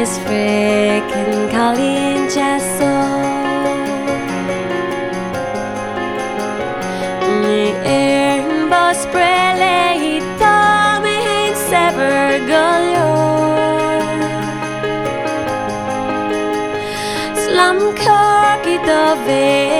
is freaking Colleen Jessel. Bus brele hita min sever galore. Slam corky the